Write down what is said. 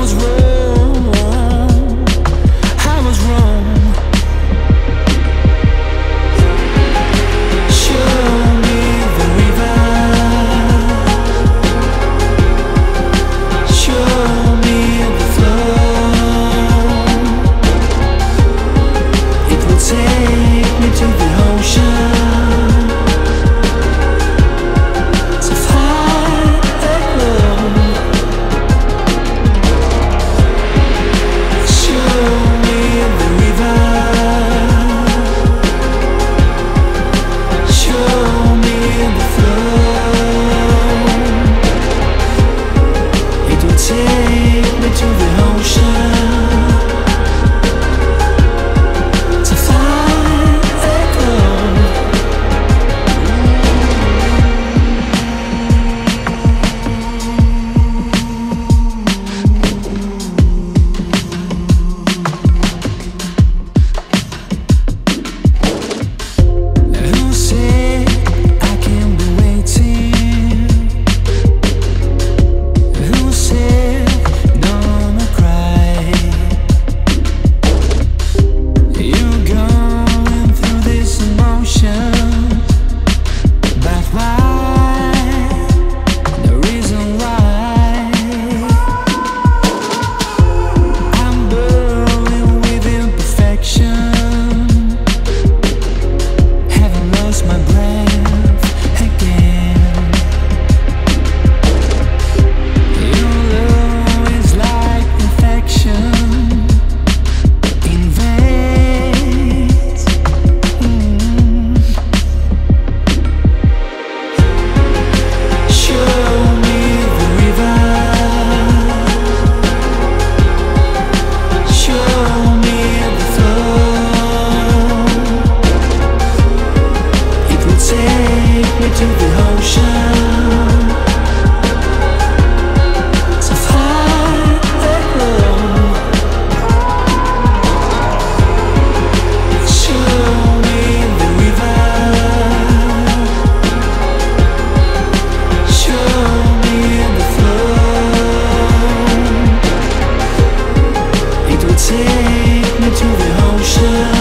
was wrong, I was wrong. Show me the river, show me the flow. It will take me to the ocean. Take me to the ocean to find a glow. Who said I can be waiting? Who said take me to the ocean to find a glow. Show me the river, show me the flow. It will take me to the ocean.